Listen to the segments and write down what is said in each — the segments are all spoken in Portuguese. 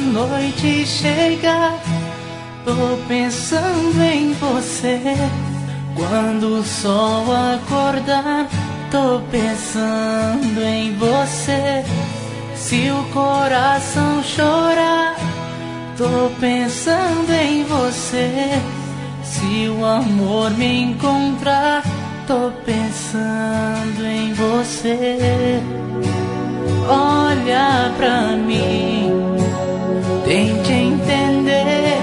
noite chegar, tô pensando em você. Quando o sol acordar, tô pensando em você. Se o coração chorar, tô pensando em você. Se o amor me encontrar, tô pensando em você. Olha pra mim, tente entender.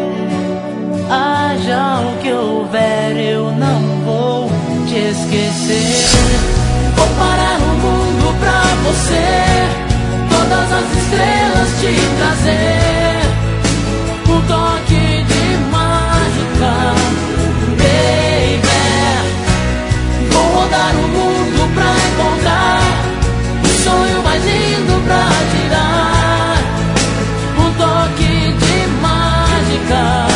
Haja o que houver, eu não vou te esquecer. Vou parar o mundo pra você, todas as estrelas te trazer. Um toque de mágica, baby. Vou rodar o mundo pra encontrar o sonho mais lindo pra te dar. Um toque de mágica,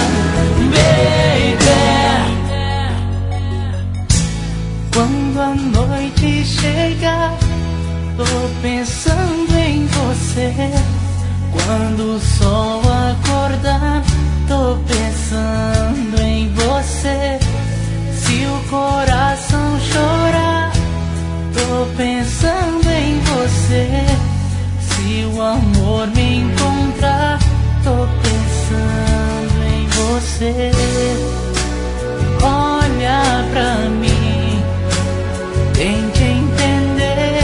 quando a noite chegar, tô pensando em você. Quando o sol acordar, tô pensando em você. Se o coração chorar, tô pensando em você. Se o amor me encontrar, tô pensando em você. Olha pra mim, tente entender.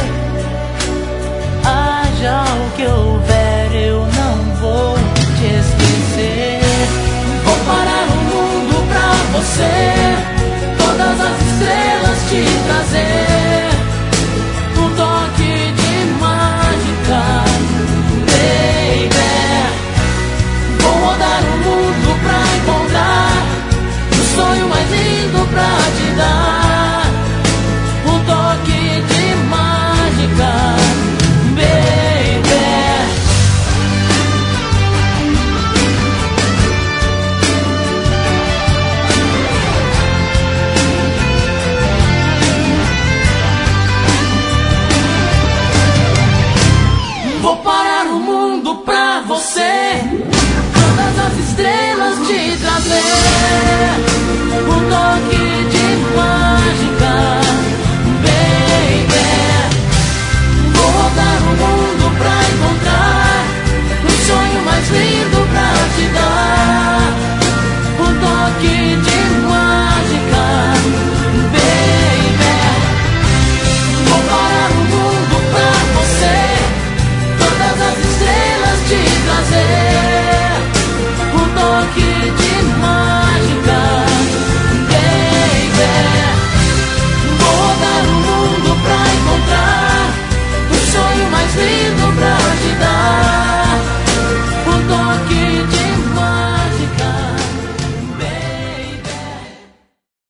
Haja o que houver, eu não vou te esquecer. Vou parar o mundo pra você, todas as estrelas te trazer. Um toque de mágica, baby. Vou rodar o mundo pra encontrar o sonho mais lindo pra te dar. Um toque de mágica, baby. Vou parar o mundo pra você, todas as estrelas te trazer. Um toque de mágica, baby. Vou rodar o mundo pra encontrar o sonho mais lindo pra te dar. Um toque de mágica, baby. Vou parar o mundo pra você, todas as estrelas te trazer. Um toque de